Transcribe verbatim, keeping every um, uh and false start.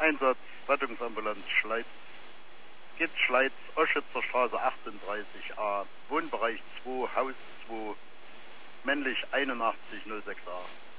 Einsatz Rettungsambulanz Schleiz. Gibt Schleiz, Oschützer Straße achtunddreißig a, Wohnbereich zwei, Haus zwei, männlich einundachtzig null sechs a.